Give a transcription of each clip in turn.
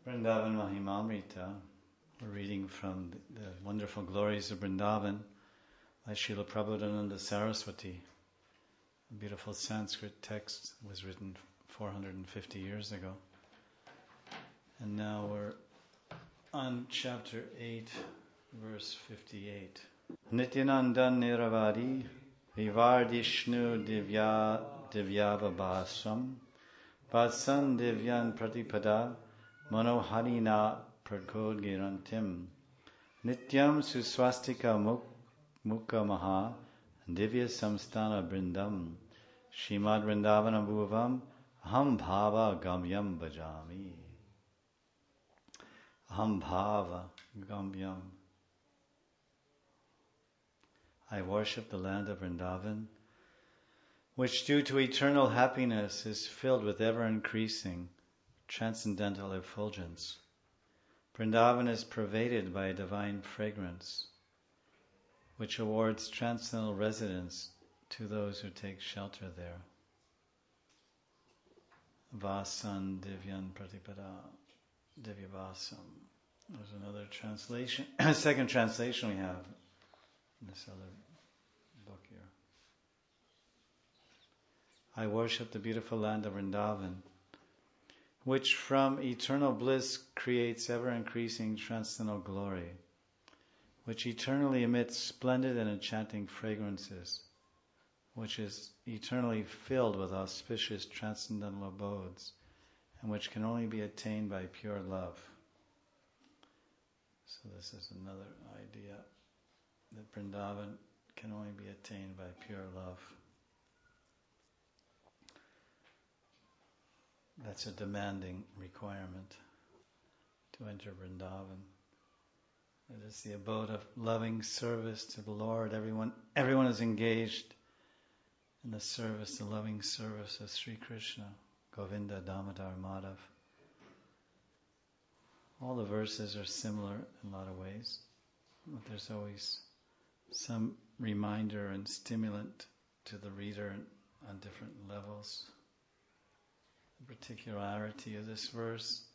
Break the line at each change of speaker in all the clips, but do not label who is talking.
Vrindavan Mahimamrita. We're reading from the wonderful glories of Vrindavan by Srila Prabodhananda Saraswati. A beautiful Sanskrit text was written 450 years ago. And now we're on chapter 8, verse 58. Nityanandan Niravadi Vivardishnu Divyavabhasam Vasan Divyan Pratipada Manoharina Prakodgirantim Nityam Suswastika Mukha Maha Divya Samstana Brindam Shrimad Vrindavana Bhuvam Aham Bhava Gamyam Bhajami. Aham Bhava Gamyam. I worship the land of Vrindavan, which due to eternal happiness is filled with ever-increasing transcendental effulgence. Vrindavan is pervaded by a divine fragrance, which awards transcendental residence to those who take shelter there. Vasan Divyan Pratipada, Divyavasam. There's another translation, second translation we have in this other book here. I worship the beautiful land of Vrindavan, which from eternal bliss creates ever-increasing transcendental glory, which eternally emits splendid and enchanting fragrances, which is eternally filled with auspicious transcendental abodes, and which can only be attained by pure love. So this is another idea, that Vrindavan can only be attained by pure love. That's a demanding requirement to enter Vrindavan. It is the abode of loving service to the Lord. Everyone is engaged in the service, the loving service of Sri Krishna, Govinda, Damodar, Madhav. All the verses are similar in a lot of ways, but there's always some reminder and stimulant to the reader on different levels. The particularity of this verse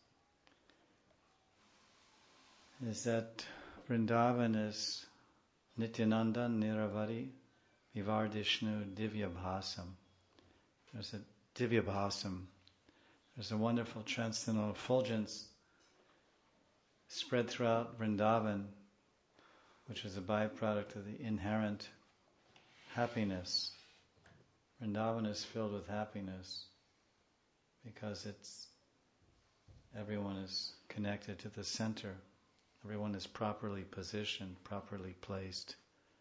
is that Vrindavan is Nityanandan Niravadi Vivardishnu Divyabhasam. There's a Divyabhasam. There's a wonderful transcendental effulgence spread throughout Vrindavan, which is a byproduct of the inherent happiness. Vrindavan is filled with happiness because everyone is connected to the center. Everyone is properly positioned, properly placed.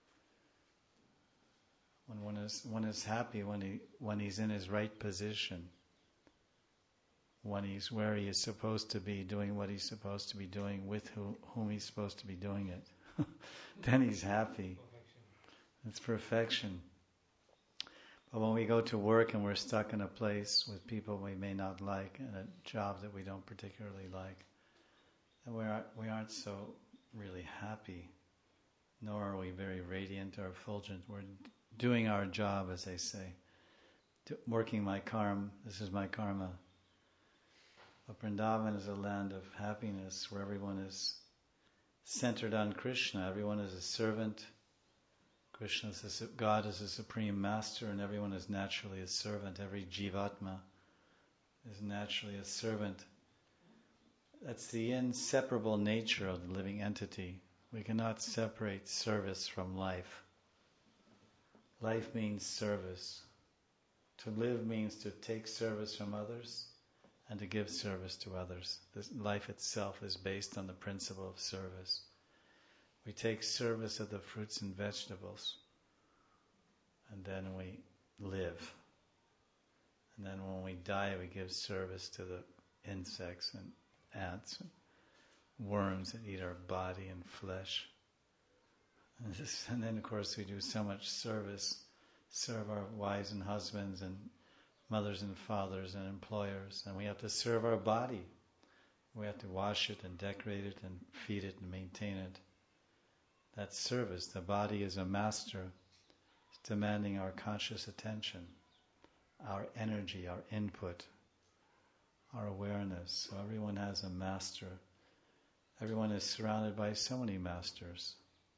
When one is happy when he's in his right position, when he's where he is supposed to be, doing what he's supposed to be doing, with whom he's supposed to be doing it, then he's happy. It's perfection. But when we go to work and we're stuck in a place with people we may not like and a job that we don't particularly like, then we aren't so really happy, nor are we very radiant or effulgent. We're doing our job, as they say, working my karma. This is my karma. But Vrindavan is a land of happiness where everyone is centered on Krishna. Everyone is a servant. Krishna is God is a supreme master, and everyone is naturally a servant. Every jivatma is naturally a servant. That's the inseparable nature of the living entity. We cannot separate service from life. Life means service. To live means to take service from others and to give service to others. This life itself is based on the principle of service. We take service of the fruits and vegetables, and then we live. And then when we die, we give service to the insects and ants and worms that eat our body and flesh. And then, of course, we do so much service, serve our wives and husbands and mothers and fathers and employers, and we have to serve our body. We have to wash it and decorate it and feed it and maintain it. That's service. The body is a master. It's demanding our conscious attention, our energy, our input. our awareness. So everyone has a master. Everyone is surrounded by so many masters.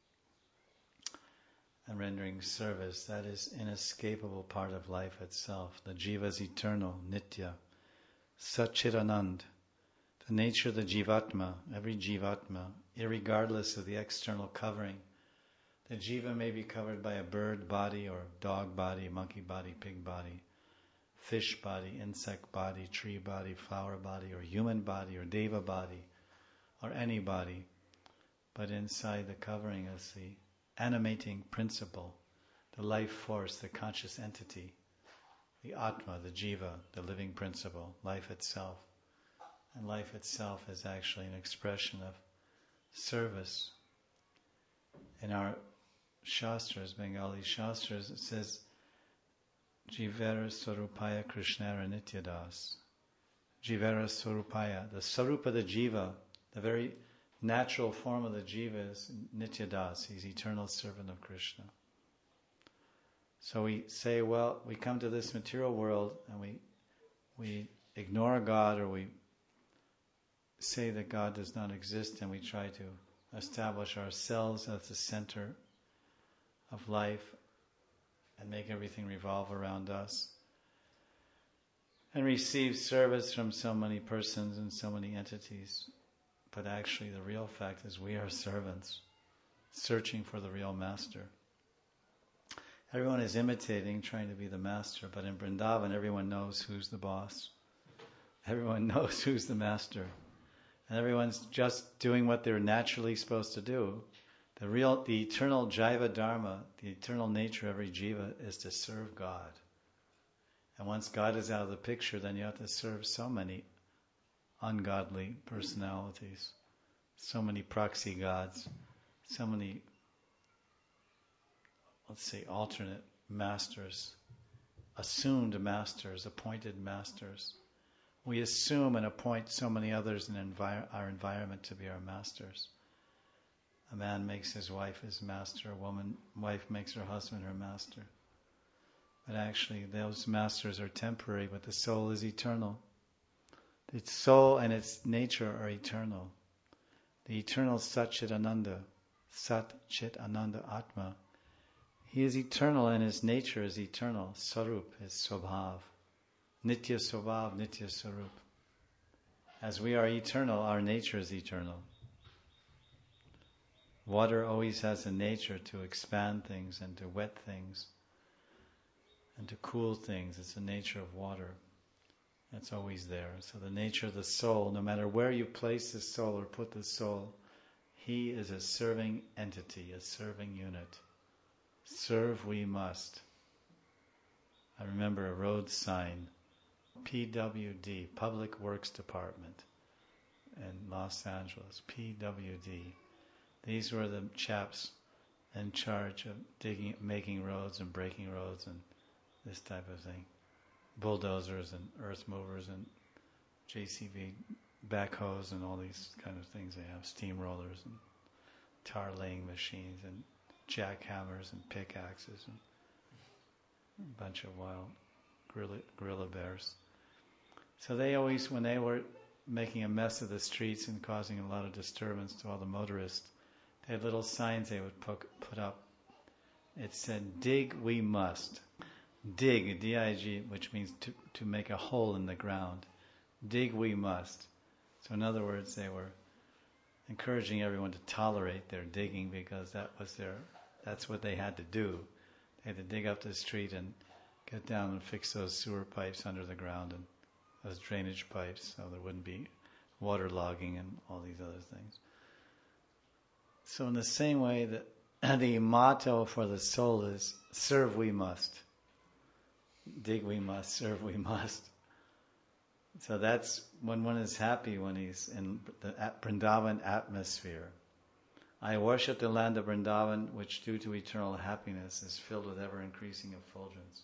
And rendering service, that is inescapable part of life itself. The jiva is eternal, nitya, satchitanand. The nature of the jivatma, every jivatma, irregardless of the external covering. The jiva may be covered by a bird body or dog body, monkey body, pig body, fish body, insect body, tree body, flower body, or human body, or deva body, or any body. But inside the covering is the animating principle, the life force, the conscious entity, the atma, the jiva, the living principle, life itself. And life itself is actually an expression of service. In our Shastras, Bengali Shastras, it says, Jivera Swarupaya Krishnara Nityadas. Jivera Swarupaya, the Sarupa of the Jiva, the very natural form of the Jiva is Nityadas, he's eternal servant of Krishna. So we say, well, we come to this material world and we ignore God, or we say that God does not exist, and we try to establish ourselves as the center of life and make everything revolve around us and receive service from so many persons and so many entities. But actually the real fact is we are servants searching for the real master. Everyone is imitating, trying to be the master, but in Vrindavan everyone knows who's the boss. Everyone knows who's the master. And everyone's just doing what they're naturally supposed to do. The eternal jiva dharma, the eternal nature of every jiva is to serve God. And once God is out of the picture, then you have to serve so many ungodly personalities, so many proxy gods, so many, let's say, alternate masters, assumed masters, appointed masters. We assume and appoint so many others in our environment to be our masters. A man makes his wife his master, wife makes her husband her master. But actually those masters are temporary, but the soul is eternal. The soul and its nature are eternal. The eternal Sat Chit Ananda, Sat Chit Ananda Atma, he is eternal and his nature is eternal. Sarup is Swabhav. Nitya Swabhav, Nitya Sarup. As we are eternal, our nature is eternal. Water always has a nature to expand things and to wet things and to cool things. It's the nature of water. That's always there. So the nature of the soul, no matter where you place the soul or put the soul, he is a serving entity, a serving unit. Serve we must. I remember a road sign, PWD, Public Works Department in Los Angeles, PWD. These were the chaps in charge of making roads and breaking roads and this type of thing. Bulldozers and earth movers and JCB backhoes and all these kind of things they have, steamrollers and tar laying machines and jackhammers and pickaxes and a bunch of wild gorilla bears. So they always, when they were making a mess of the streets and causing a lot of disturbance to all the motorists, they had little signs they would put up. It said, dig we must. Dig, D-I-G, which means to make a hole in the ground. Dig we must. So in other words, they were encouraging everyone to tolerate their digging because that's what they had to do. They had to dig up the street and get down and fix those sewer pipes under the ground and those drainage pipes so there wouldn't be waterlogging and all these other things. So in the same way that the motto for the soul is serve we must. Dig we must, serve we must. So that's when one is happy, when he's in the Vrindavan atmosphere. I worship the land of Vrindavan, which due to eternal happiness is filled with ever-increasing effulgence.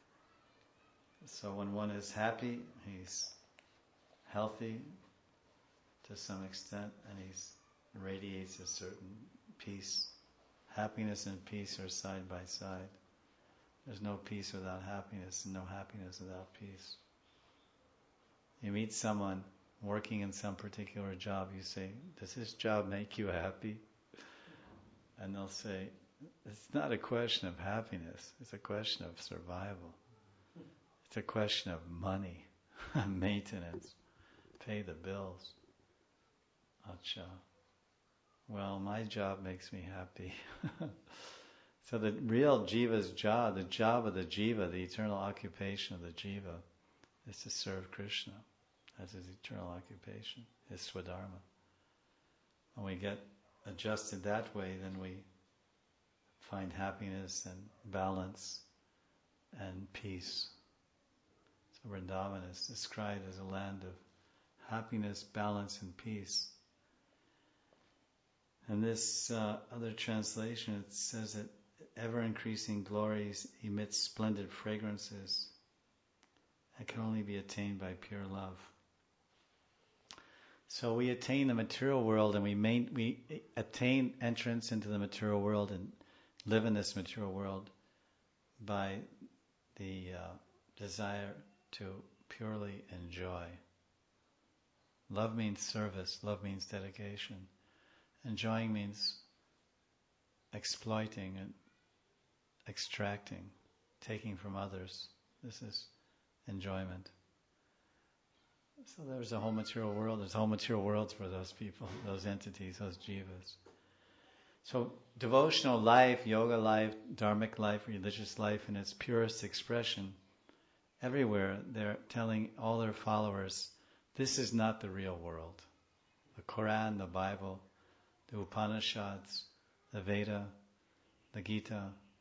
So when one is happy, he's healthy to some extent, and he radiates a certain peace. Happiness and peace are side by side. There's no peace without happiness, and no happiness without peace. You meet someone working in some particular job, you say, does this job make you happy? And they'll say, it's not a question of happiness, it's a question of survival. It's a question of money, maintenance, pay the bills. Acha. Well, my job makes me happy. So the real jiva's job, the job of the jiva, the eternal occupation of the jiva, is to serve Krishna as his eternal occupation, his swadharma. When we get adjusted that way, then we find happiness and balance and peace. So Vrindavan is described as a land of happiness, balance, and peace. And this other translation, it says that ever-increasing glories emit splendid fragrances that can only be attained by pure love. So we attain the material world, and we attain entrance into the material world and live in this material world by the desire to purely enjoy. Love means service. Love means dedication. Enjoying means exploiting and extracting, taking from others. This is enjoyment. So there's a whole material world. There's whole material worlds for those people, those entities, those jivas. So devotional life, yoga life, dharmic life, religious life in its purest expression, everywhere they're telling all their followers, this is not the real world. The Quran, the Bible, the Upanishads, the Veda, the Gita.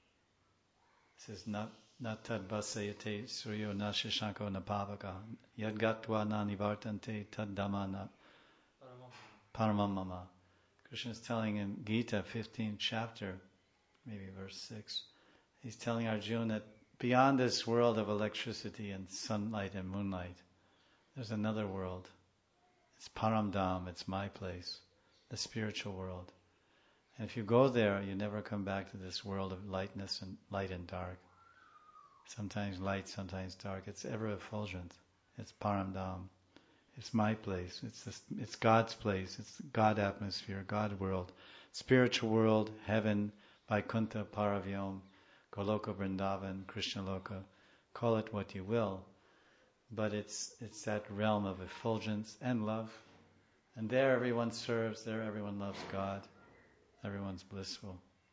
This is not tad basayate suryo na shashanko na pavaka yad gatva na nivartante tad dhamma na paramam mama. Krishna is telling in Gita, 15th chapter, maybe verse 6, he's telling Arjuna that beyond this world of electricity and sunlight and moonlight, there's another world. It's Paramdham, it's my place, the spiritual world. And if you go there, you never come back to this world of lightness and light and dark. Sometimes light, sometimes dark. It's ever effulgent. It's Paramdham. It's my place. It's God's place. It's God atmosphere, God world, spiritual world, heaven, Vaikuntha, Paravyom, Goloka, Vrindavan, Krishna Loka. Call it what you will, but it's that realm of effulgence and love. And there everyone serves. There everyone loves God. Everyone's blissful.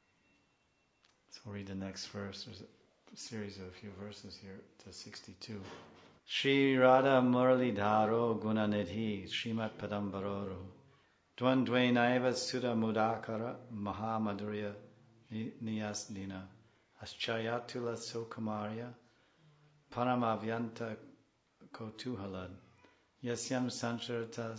So we'll read the next verse. There's a series of a few verses here to 62. Shri Radha Muralidharo Gunanidhi Srimat Padambaroru Dvandvainaiva Sudha Mudakara Mahamadurya Niyasdina Aschayatula Sokamarya Paramavyanta Kotuhalad Yasyam Sancharta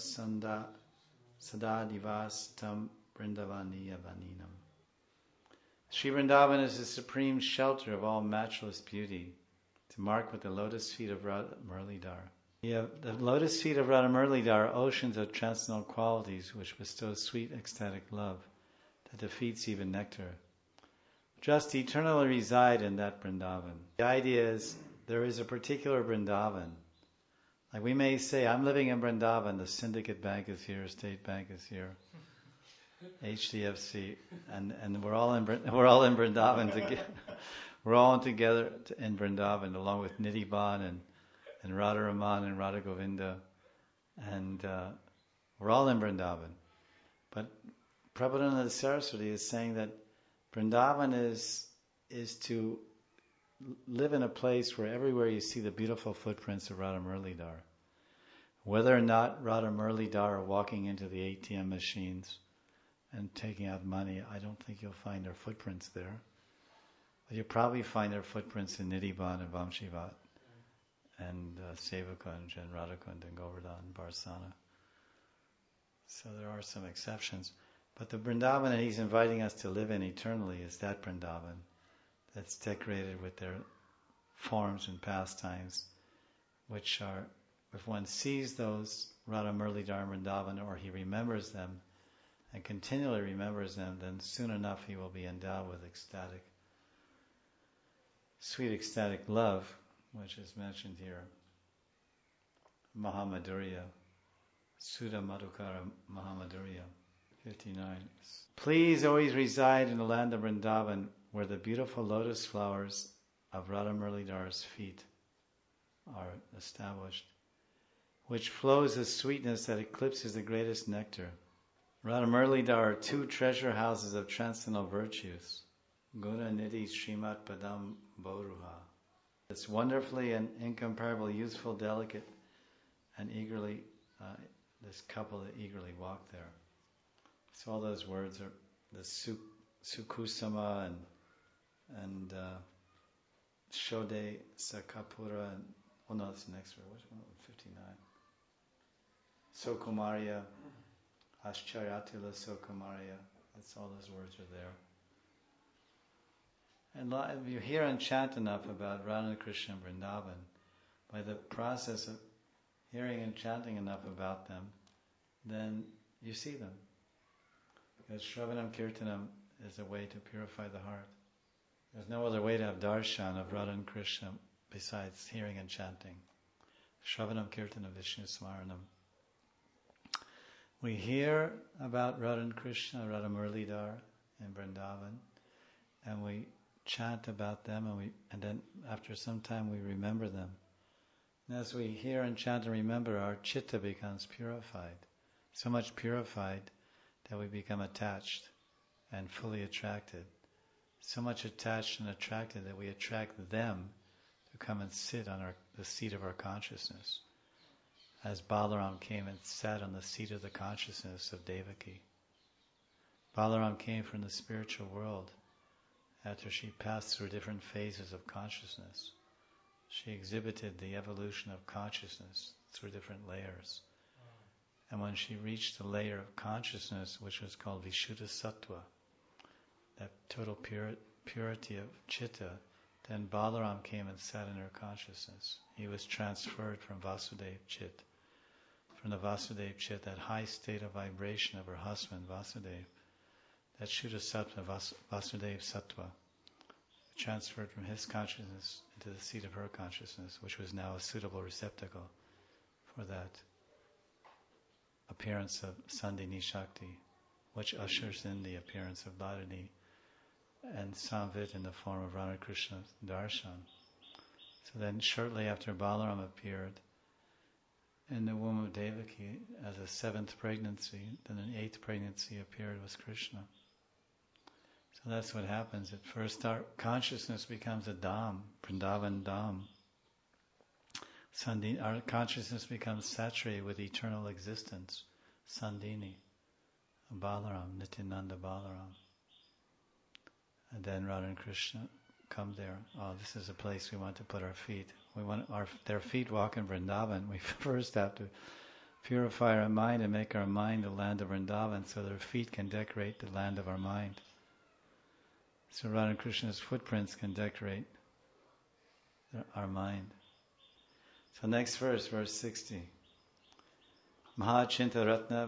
Sadadivas Tam Vrindavaniya Vaninam. Sri Vrindavan is the supreme shelter of all matchless beauty, to mark with the lotus feet of Radha Muralidhar. The lotus feet of Radha Muralidhar are oceans of transcendental qualities which bestow sweet ecstatic love that defeats even nectar. Just eternally reside in that Vrindavan. The idea is there is a particular Vrindavan. Like we may say, I'm living in Vrindavan, the Syndicate Bank is here, State Bank is here, HDFC, and we're all in Vrindavan together. We're all together in Vrindavan, along with Nidhiban and Radharaman and Radha Govinda, and we're all in Vrindavan. But Prabhupada Saraswati is saying that Vrindavan is to live in a place where everywhere you see the beautiful footprints of Radha Muralidhar. Whether or not Radha Muralidhar are walking into the ATM machines and taking out money, I don't think you'll find their footprints there. But you'll probably find their footprints in Nidhiban and Vamshivat and Sevakund and Radhakund and Govardhan and Barsana. So there are some exceptions. But the Vrindavan that he's inviting us to live in eternally is that Vrindavan that's decorated with their forms and pastimes, which are, if one sees those Radha Muralidhar Vrindavan, or he remembers them and continually remembers them, then soon enough he will be endowed with sweet ecstatic love, which is mentioned here. Mahamadurya, Sudha Madhukara Mahamadurya, 59. Please always reside in the land of Vrindavan, where the beautiful lotus flowers of Radha Muralidar's feet are established, which flows a sweetness that eclipses the greatest nectar. Radha Muralidhar are two treasure houses of transcendental virtues. Guna Nidhi Srimat Padam Boruha. It's wonderfully and incomparably useful, delicate, and eagerly, this couple that eagerly walk there. So all those words are the Sukusama and Shode Sakapura, and no, that's the next word. Which one? 59. Sokumaria, Ascharyatila Sokumaria. That's all those words are there. And if you hear and chant enough about Radha and Krishna and Vrindavan, by the process of hearing and chanting enough about them, then you see them. Because Shravanam Kirtanam is a way to purify the heart. There's no other way to have darshan of Radha and Krishna besides hearing and chanting. Shravanam Kirtanam Vishnu Smaranam. We hear about Radha and Krishna, Radha Muralidhar in Vrindavan, and we chant about them, and then after some time we remember them. And as we hear and chant and remember, our chitta becomes purified. So much purified that we become attached and fully attracted. So much attached and attracted that we attract them to come and sit on the seat of our consciousness. As Balaram came and sat on the seat of the consciousness of Devaki. Balaram came from the spiritual world after she passed through different phases of consciousness. She exhibited the evolution of consciousness through different layers. And when she reached the layer of consciousness, which was called Vishuddha Sattva, that total purity of chitta, then Balaram came and sat in her consciousness. He was transferred from Vasudev Chit. From the Vasudev Chit, that high state of vibration of her husband, Vasudev, that Shuddha Sattva, Vasudev Sattva, transferred from his consciousness into the seat of her consciousness, which was now a suitable receptacle for that appearance of Sandhini Shakti, which ushers in the appearance of Bharani and Samvit in the form of Radha Krishna's darshan. So then shortly after Balaram appeared in the womb of Devaki as a seventh pregnancy, then an eighth pregnancy appeared was Krishna. So that's what happens. At first our consciousness becomes a Dham, Vrindavan Dham. Our consciousness becomes saturated with eternal existence, Sandhini, Balaram, Nityananda Balaram. And then Radha and Krishna come there. Oh, this is a place we want to put our feet. We want their feet walk in Vrindavan. We first have to purify our mind and make our mind the land of Vrindavan so their feet can decorate the land of our mind. So Radha and Krishna's footprints can decorate our mind. So next verse, verse 60. Mahachinta Ratna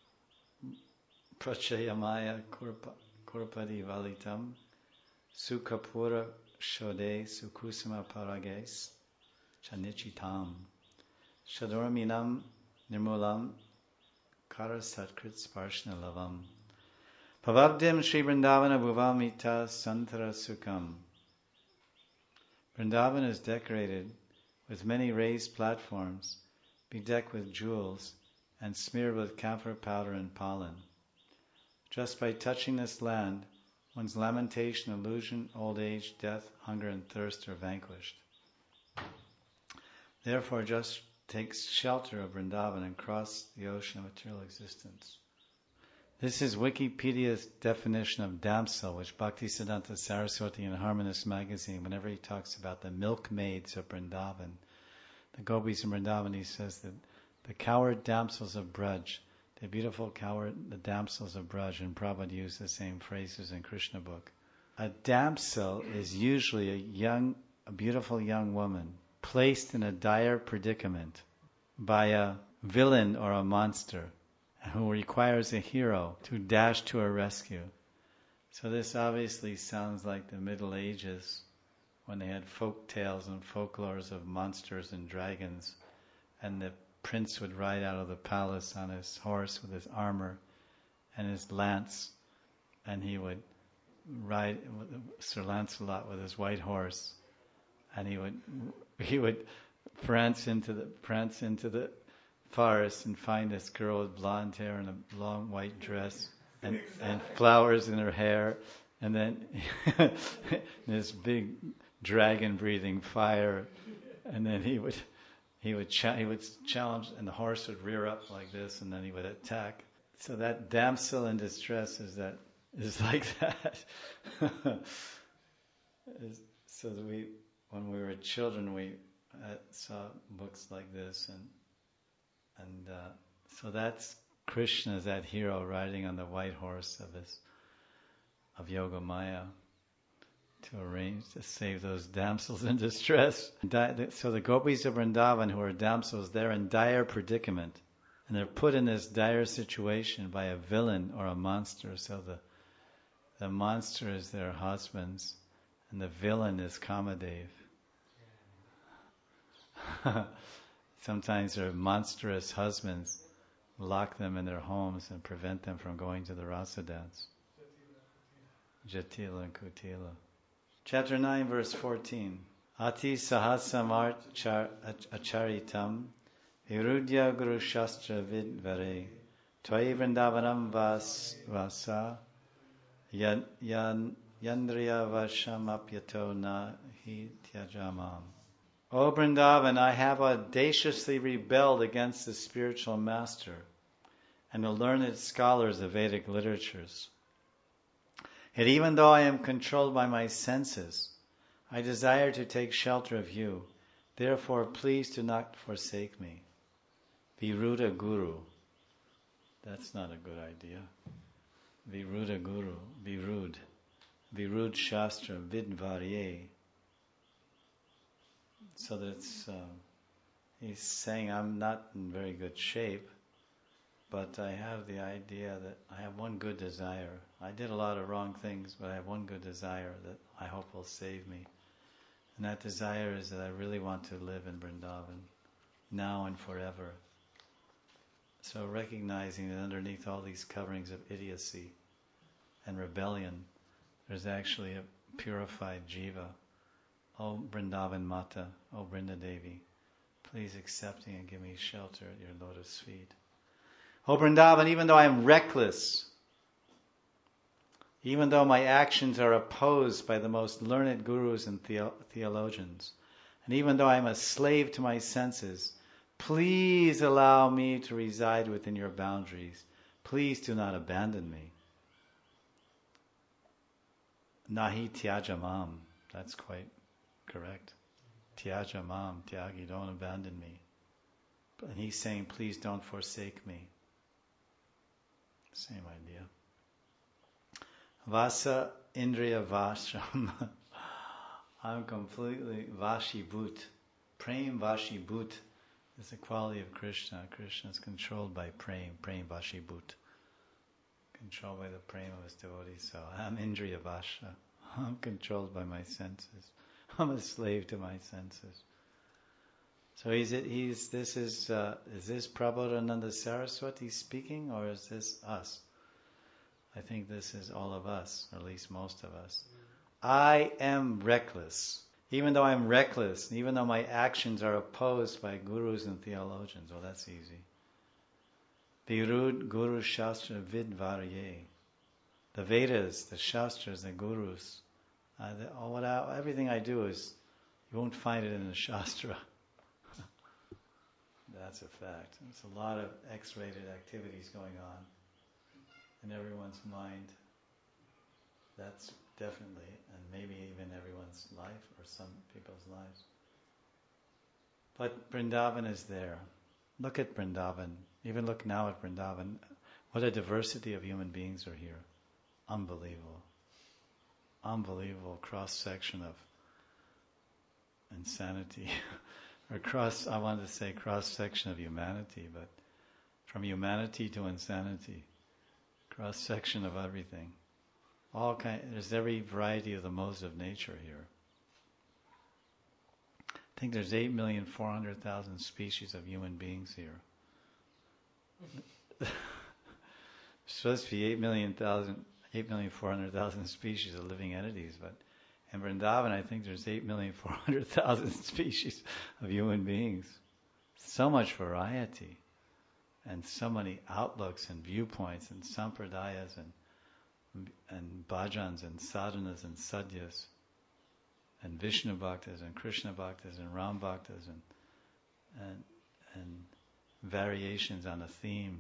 Prachayamaya Kurpadi Valitam Sukapura Shode Sukusama Parages Chanichitam Shadorminam Nirmulam Karasatkrut Sparshna Lavam Pavabdim Sri Vrindavana Bhuvamita Santara Sukham. Vrindavan is decorated with many raised platforms, bedecked with jewels, and smeared with camphor powder and pollen. Just by touching this land, one's lamentation, illusion, old age, death, hunger, and thirst are vanquished. Therefore, just take shelter of Vrindavan and cross the ocean of material existence. This is Wikipedia's definition of damsel, which Bhaktisiddhanta Saraswati in Harmonist magazine, whenever he talks about the milkmaids of Vrindavan, the gopis of Vrindavan, he says that the coward damsels of Braj, the beautiful coward, the damsels of Braj, and Prabhupada used the same phrases in Krishna book. A damsel is usually a beautiful young woman placed in a dire predicament by a villain or a monster who requires a hero to dash to her rescue. So this obviously sounds like the Middle Ages when they had folk tales and folklores of monsters and dragons, and the prince would ride out of the palace on his horse with his armor and his lance, and he would ride Sir Lancelot with his white horse, and he would prance into the forest and find this girl with blonde hair and a long white dress and flowers in her hair, and then this big dragon breathing fire, and then he would challenge, and the horse would rear up like this, and then he would attack. So that damsel in distress is like that. So that when we were children, we saw books like this, and so that's Krishna, that hero riding on the white horse of Yogamaya to save those damsels in distress. So the gopis of Vrindavan, who are damsels, they're in dire predicament, and they're put in this dire situation by a villain or a monster. So the monster is their husbands, and the villain is Kamadev. Sometimes their monstrous husbands lock them in their homes and prevent them from going to the rasa dance. Jatila and Kutila. Chapter 9, verse 14. Ati sahasamart acharitam virudya guru shastra vidvare tvai vrindavanam vasa yandriya vasham apyato nahi tyajamam. O Vrindavan, I have audaciously rebelled against the spiritual master and the learned scholars of Vedic literatures. Yet even though I am controlled by my senses, I desire to take shelter of you. Therefore, please do not forsake me. Viruda Guru. That's not a good idea. Viruda Guru. Virud. Virud Shastra. Vidvarye. So that's, he's saying I'm not in very good shape, but I have the idea that I have one good desire. I did a lot of wrong things, but I have one good desire that I hope will save me. And that desire is that I really want to live in Vrindavan, now and forever. So recognizing that underneath all these coverings of idiocy and rebellion, there's actually a purified jiva. O Vrindavan Mata, O Vrinda Devi, please accept me and give me shelter at your lotus feet. O Vrindavan, even though I am reckless, even though my actions are opposed by the most learned gurus and theologians, and even though I am a slave to my senses, please allow me to reside within your boundaries. Please do not abandon me. Nahi tyajamam. That's quite correct. Tyajamam, tyagi, don't abandon me. And he's saying, please don't forsake me. Same idea. Vasa Indriya Vasham. I'm completely Vashibhut. Prem Vashibhut is the quality of Krishna. Krishna is controlled by Prem Vashibhut. Controlled by the Prem of his devotees. So I'm Indriya Vasha. I'm controlled by my senses. I'm a slave to my senses. So is this Prabodhananda Saraswati speaking, or is this us? I think this is all of us, or at least most of us. I am reckless. Even though I'm reckless, even though my actions are opposed by gurus and theologians, well, that's easy. Virud Guru Shastra Vidvarye. The Vedas, the Shastras, the Gurus, everything I do is, you won't find it in the Shastra. That's a fact. There's a lot of X-rated activities going on in everyone's mind. That's definitely, and maybe even everyone's life or some people's lives. But Vrindavan is there. Look at Vrindavan. Even look now at Vrindavan. What a diversity of human beings are here. Unbelievable. Unbelievable cross-section of insanity. Or I wanted to say cross-section of humanity, but from humanity to insanity. Cross-section of everything. There's every variety of the modes of nature here. I think there's 8,400,000 species of human beings here. There's supposed to be 8,400,000 species of living entities, but in Vrindavan, I think there's 8,400,000 species of human beings. So much variety, and so many outlooks and viewpoints, and sampradayas, and bhajans, and sadhanas, and sadhyas, and Vishnu bhaktas, and Krishna bhaktas, and Ram bhaktas, and variations on a theme.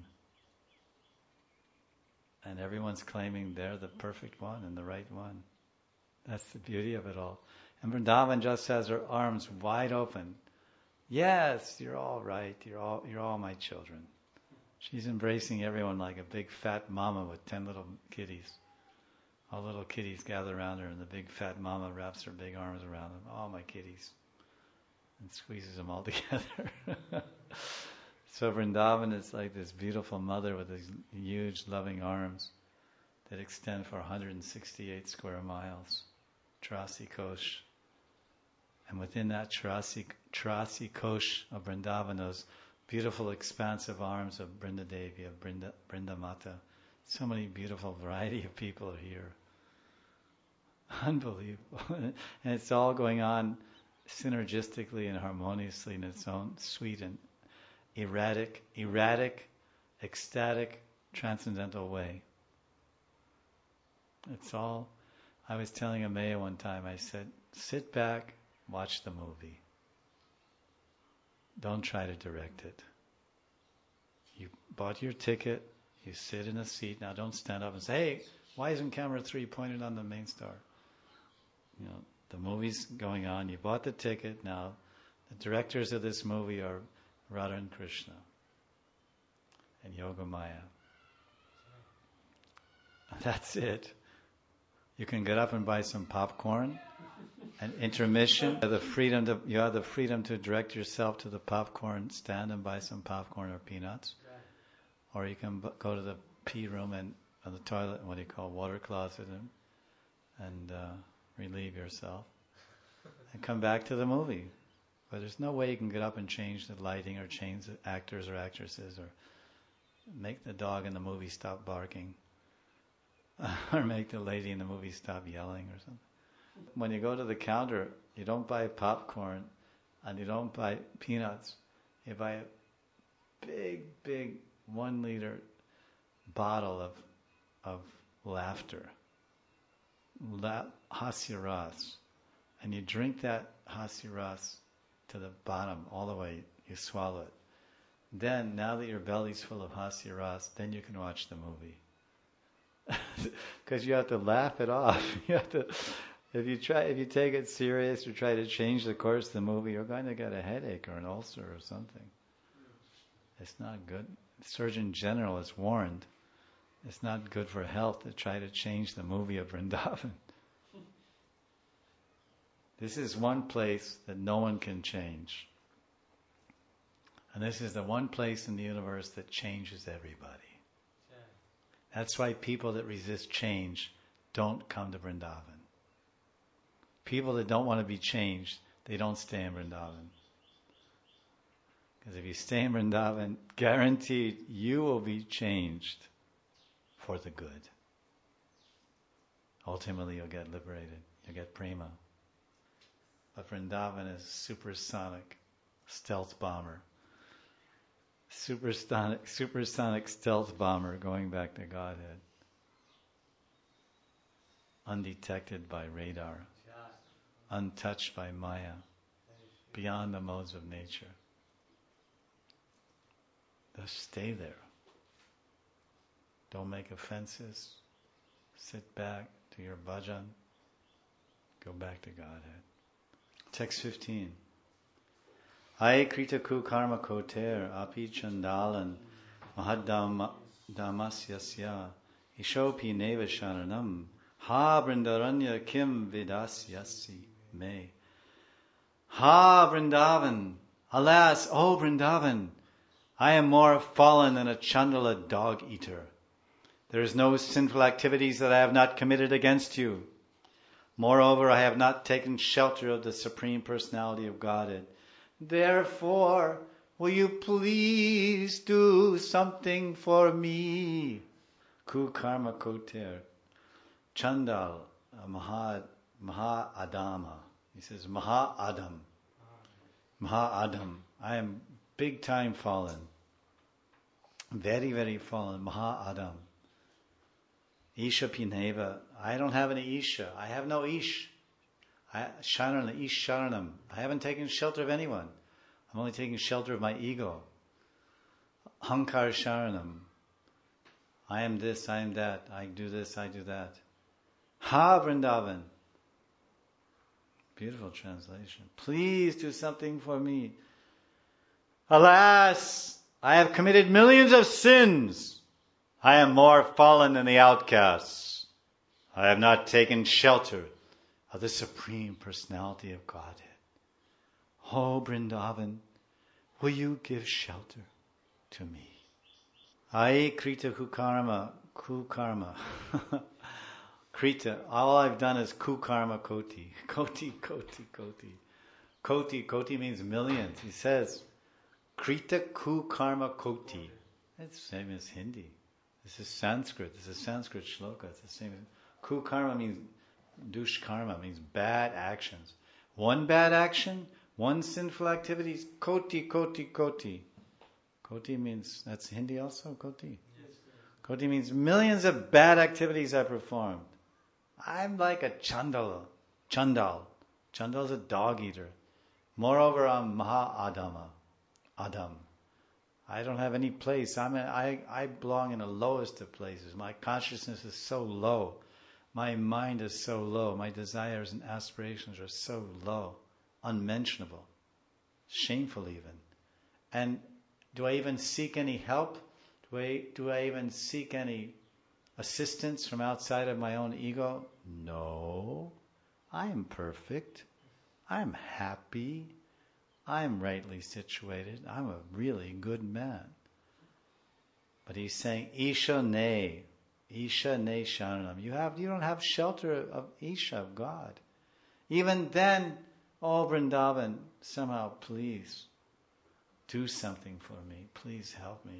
And everyone's claiming they're the perfect one and the right one. That's the beauty of it all. And Vrindavan just has her arms wide open. Yes, you're all right. You're all my children. She's embracing everyone like a big fat mama with 10 little kitties. All little kitties gather around her, and the big fat mama wraps her big arms around them. All my kitties. And squeezes them all together. So Vrindavan is like this beautiful mother with these huge loving arms that extend for 168 square miles. Trasi Kosh. And within that Trasi Kosh of Vrindavan, those beautiful expansive arms of Brinda Devi, of Brinda Mata. So many beautiful variety of people are here. Unbelievable. And it's all going on synergistically and harmoniously in its own sweet and erratic, ecstatic, transcendental way. It's all, I was telling Amaya one time, I said, sit back, watch the movie. Don't try to direct it. You bought your ticket, you sit in a seat, now don't stand up and say, hey, why isn't camera 3 pointed on the main star? You know, the movie's going on, you bought the ticket, now the directors of this movie are Radha and Krishna and Yogamaya. That's it. You can get up and buy some popcorn, an intermission. You have the freedom to direct yourself to the popcorn stand and buy some popcorn or peanuts. Or you can go to the pee room and the toilet, what do you call, water closet, and relieve yourself. And come back to the movie. But there's no way you can get up and change the lighting or change the actors or actresses or make the dog in the movie stop barking or make the lady in the movie stop yelling or something. When you go to the counter, you don't buy popcorn and you don't buy peanuts. You buy a big 1 liter bottle of laughter, Hasya-ras. And you drink that Hasya-ras to the bottom, all the way, you swallow it. Then, now that your belly's full of Hasya-ras, then you can watch the movie. Because you have to laugh it off. You have to, if you take it serious or try to change the course of the movie, you're going to get a headache or an ulcer or something. It's not good. The Surgeon General has warned, it's not good for health to try to change the movie of Vrindavan. This is one place that no one can change. And this is the one place in the universe that changes everybody. That's why people that resist change don't come to Vrindavan. People that don't want to be changed, they don't stay in Vrindavan. Because if you stay in Vrindavan, guaranteed you will be changed for the good. Ultimately you'll get liberated. You'll get prema. But Vrindavan is a supersonic stealth bomber. Supersonic stealth bomber going back to Godhead. Undetected by radar. Untouched by Maya. Beyond the modes of nature. Just stay there. Don't make offenses. Sit back, do your bhajan. Go back to Godhead. Text 15. Ai krita ku karma koter api chandalan mahadamasya ishopi neva sharanam ha brindaranya kim vidasyasi me. Ha Vrindavan! Alas, O Vrindavan! I am more fallen than a Chandala dog-eater. There is no sinful activities that I have not committed against you. Moreover, I have not taken shelter of the Supreme Personality of Godhead. Therefore, will you please do something for me? Kukarma Koter. Chandal, Maha Adama. He says, Maha Adam. Maha Adam. I am big time fallen. Very, very fallen. Maha Adam. Isha Pineva. I don't have any Isha. I have no Ish. Sharanam, Ish Sharanam. I haven't taken shelter of anyone. I'm only taking shelter of my ego. Hankar Sharanam. I am this, I am that. I do this, I do that. Ha Vrindavan. Beautiful translation. Please do something for me. Alas, I have committed millions of sins. I am more fallen than the outcasts. I have not taken shelter of the Supreme Personality of Godhead. Oh, Vrindavan, will you give shelter to me? Ai Krita Kukarma. Krita, all I've done is Kukarma Koti. Koti. Koti means millions. He says, Krita Kukarma Koti. It's the same as Hindi. This is Sanskrit. This is Sanskrit shloka. It's the same. Kukarma means dushkarma, means bad actions. One bad action, one sinful activity is koti. Koti means, that's Hindi also, koti? Yes. Koti means millions of bad activities I performed. I'm like a chandal. Chandal is a dog eater. Moreover, I'm Maha Adama. Adam. I don't have any place. I belong in the lowest of places. My consciousness is so low. My mind is so low. My desires and aspirations are so low. Unmentionable. Shameful even. And do I even seek any help? Do I even seek any assistance from outside of my own ego? No. I am perfect. I am happy. I am rightly situated. I'm a really good man. But he's saying, Isha ne sharanam. You don't have shelter of Isha, of God. Even then, oh Vrindavan, somehow please do something for me. Please help me.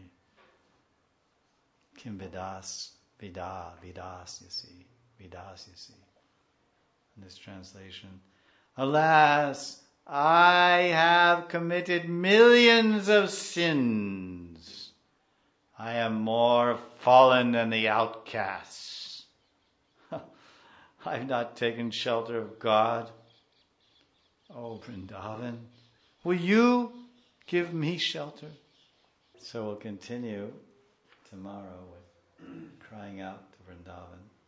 Kim vidas, vidas, you see. In this translation, alas, I have committed millions of sins. I am more fallen than the outcasts. I've not taken shelter of God. Oh, Vrindavan, will you give me shelter? So we'll continue tomorrow with crying out to Vrindavan.